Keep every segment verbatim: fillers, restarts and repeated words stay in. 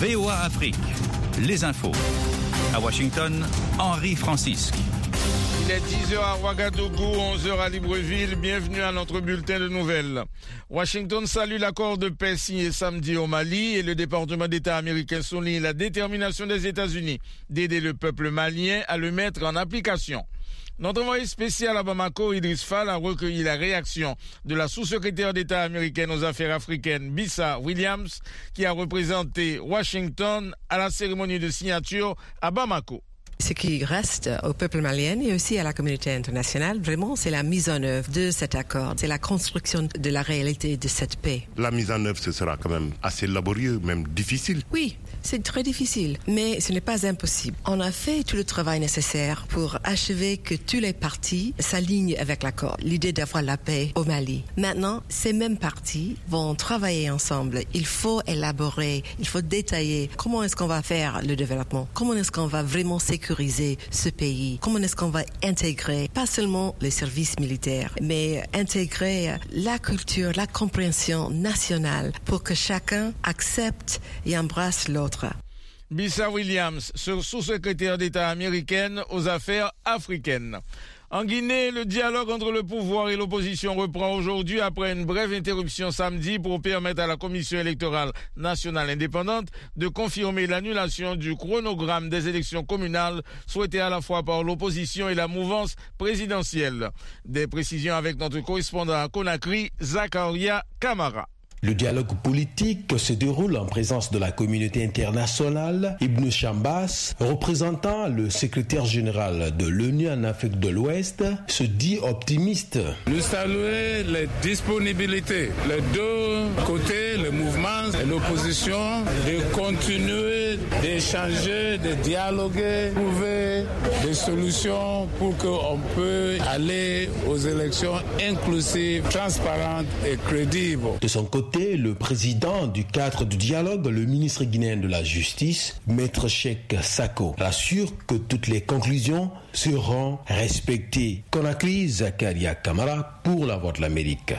V O A Afrique, les infos. À Washington, Henri Francisque. Il est dix heures à Ouagadougou, onze heures à Libreville. Bienvenue à notre bulletin de nouvelles. Washington salue l'accord de paix signé samedi au Mali et le département d'État américain souligne la détermination des États-Unis d'aider le peuple malien à le mettre en application. Notre envoyé spécial à Bamako, Idriss Fall, a recueilli la réaction de la sous-secrétaire d'État américaine aux affaires africaines, Bissa Williams, qui a représenté Washington à la cérémonie de signature à Bamako. Ce qui reste au peuple malien et aussi à la communauté internationale, vraiment, c'est la mise en œuvre de cet accord. C'est la construction de la réalité de cette paix. La mise en œuvre, ce sera quand même assez laborieux, même difficile. Oui, c'est très difficile, mais ce n'est pas impossible. On a fait tout le travail nécessaire pour achever que tous les partis s'alignent avec l'accord. L'idée d'avoir la paix au Mali. Maintenant, ces mêmes partis vont travailler ensemble. Il faut élaborer, il faut détailler comment est-ce qu'on va faire le développement, comment est-ce qu'on va vraiment sécuriser ce pays, comment est-ce qu'on va intégrer pas seulement les services militaires, mais intégrer la culture, la compréhension nationale pour que chacun accepte et embrasse l'autre. Bissa Williams, sous-secrétaire d'État américaine aux affaires africaines. En Guinée, le dialogue entre le pouvoir et l'opposition reprend aujourd'hui après une brève interruption samedi pour permettre à la Commission électorale nationale indépendante de confirmer l'annulation du chronogramme des élections communales souhaitées à la fois par l'opposition et la mouvance présidentielle. Des précisions avec notre correspondant à Conakry, Zakaria Kamara. Le dialogue politique se déroule en présence de la communauté internationale. Ibn Chambas, représentant le secrétaire général de l'ONU en Afrique de l'Ouest, se dit optimiste. Nous saluons les disponibilités, les deux côtés, le mouvement et l'opposition, de continuer d'échanger, de dialoguer, trouver des solutions pour qu'on puisse aller aux élections inclusives, transparentes et crédibles. De son côté, le président du cadre du dialogue, le ministre guinéen de la Justice, Maître Cheikh Sako, rassure que toutes les conclusions seront respectées. Conakry, Zakaria Kamara pour La Voix de l'Amérique.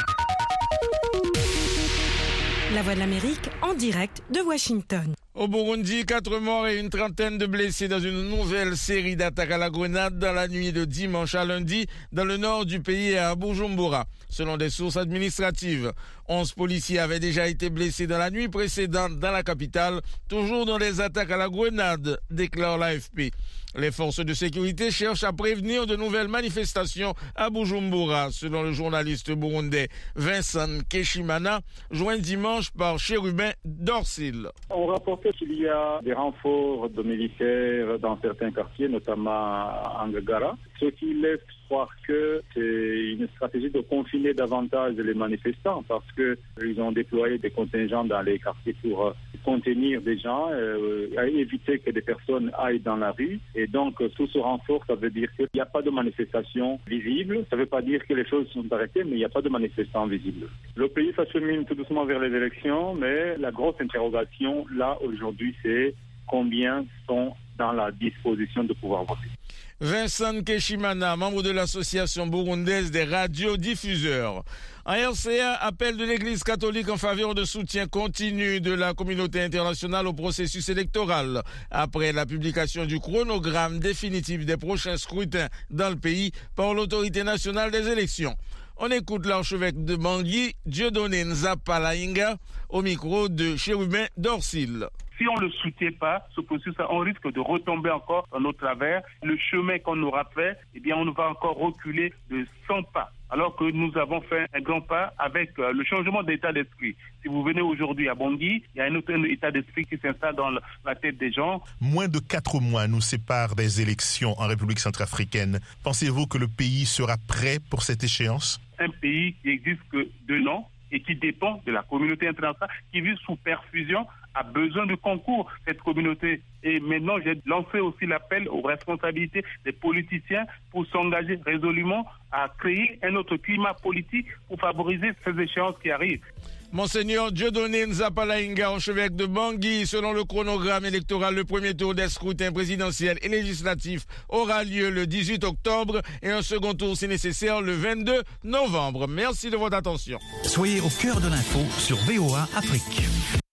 La Voix de l'Amérique en direct de Washington. Au Burundi, quatre morts et une trentaine de blessés dans une nouvelle série d'attaques à la grenade dans la nuit de dimanche à lundi dans le nord du pays et à Bujumbura. Selon des sources administratives, onze policiers avaient déjà été blessés dans la nuit précédente dans la capitale, toujours dans les attaques à la grenade, déclare l'A F P. Les forces de sécurité cherchent à prévenir de nouvelles manifestations à Bujumbura, selon le journaliste burundais Vincent Keshimana, joint dimanche par Chérubin Dorsil. On rapportait qu'il y a des renforts de militaires dans certains quartiers, notamment à Ngagara, ce qui laisse croire que c'est une stratégie de confiner davantage les manifestants parce qu'ils ont déployé des contingents dans les quartiers pour euh, contenir des gens, euh, éviter que des personnes aillent dans la rue. Et donc, tout ce renfort, ça veut dire qu'il n'y a pas de manifestation visible. Ça ne veut pas dire que les choses sont arrêtées, mais il n'y a pas de manifestants visibles. Le pays s'achemine tout doucement vers les élections, mais la grosse interrogation, là, aujourd'hui, c'est combien sont dans la disposition de pouvoir voter. Vincent Keshimana, membre de l'association burundaise des radiodiffuseurs. En R C A, appel de l'Église catholique en faveur de soutien continu de la communauté internationale au processus électoral. Après la publication du chronogramme définitif des prochains scrutins dans le pays par l'autorité nationale des élections. On écoute l'archevêque de Bangui, Dieudonné Nzapalainga, au micro de Chérubin Dorsil. Si on ne le soutient pas, ce processus, on risque de retomber encore dans nos travers. Le chemin qu'on aura fait, eh bien, on va encore reculer de cent pas. Alors que nous avons fait un grand pas avec euh, le changement d'état d'esprit. Si vous venez aujourd'hui à Bangui, il y a un autre état d'esprit qui s'installe dans la tête des gens. Moins de quatre mois nous séparent des élections en République centrafricaine. Pensez-vous que le pays sera prêt pour cette échéance ? Un pays qui existe que deux ans et qui dépend de la communauté internationale, qui vit sous perfusion, a besoin de concours, cette communauté. Et maintenant, j'ai lancé aussi l'appel aux responsabilités des politiciens pour s'engager résolument à créer un autre climat politique pour favoriser ces échéances qui arrivent. Monseigneur Dieudonné Nzapalainga, archevêque de Bangui, selon le chronogramme électoral, le premier tour des scrutins présidentiels et législatifs aura lieu le dix-huit octobre et un second tour, si nécessaire, le vingt-deux novembre. Merci de votre attention. Soyez au cœur de l'info sur V O A Afrique.